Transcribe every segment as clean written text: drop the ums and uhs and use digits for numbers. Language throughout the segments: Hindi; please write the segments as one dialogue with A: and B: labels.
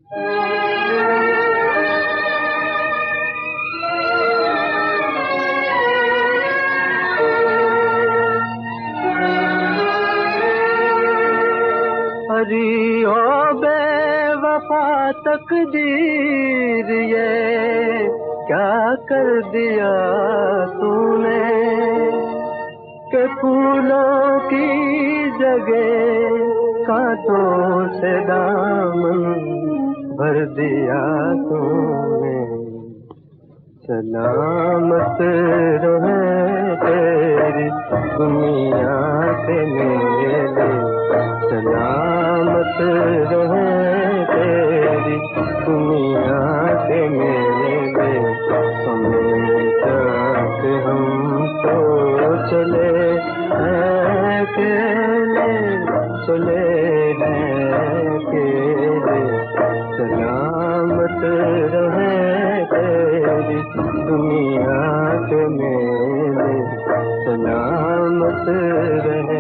A: हरी ओ बेवफा तकदीर, ये क्या कर दिया तूने कि फूलों की जगह कांटों से दामन भर दिया तूने। सलामत रहे तेरी दुनिया के मेले, सलामत रहे तेरी दुनिया के मेले। हमेशा के हम तो चले हैं अकेले, चले हैं अकेले। सलामत रहे तेरी दुनिया के मेले, सलामत रहे।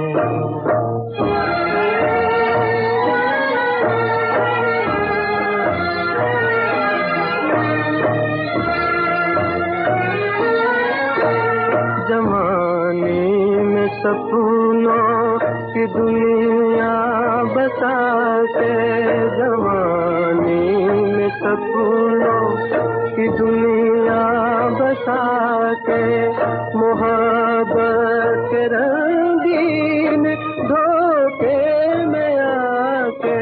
A: जवानी में सपनों की दुनिया बसा के, जवानी में सपनों की दुनिया बसा के, मोहब्बत के रंगीन धोखे में आके,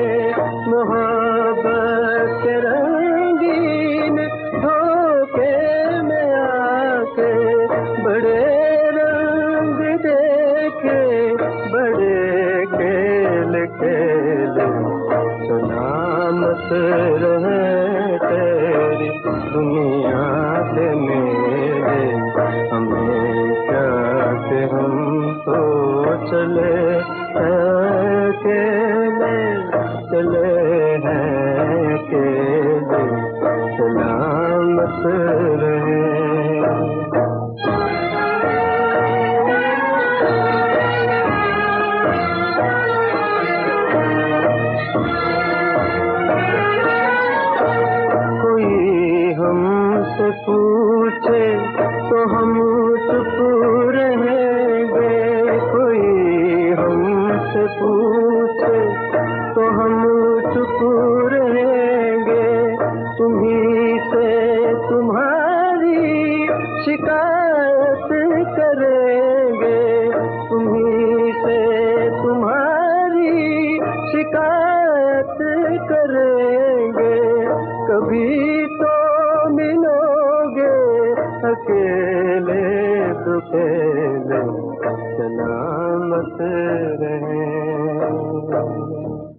A: मोहब्बत के रंगीन धोखे में आके, बड़े रंग देखे बड़े खेल खेले। सलामत रहे तेरी दुनिया के मेले, हमेशा के हम तो चले हैं अकेले, चले हैं अकेले। सलामत रहे। हमसे पूछे तो हम चुप रहेंगे, कोई हमसे पूछे तो हम चुप रहेंगे। तुम्हीं से तुम्हारी शिकायत करेंगे, तुम्हीं से तुम्हारी शिकायत करेंगे। कभी तो मिलोगे अकेले तो अकेले, सलामत रहे।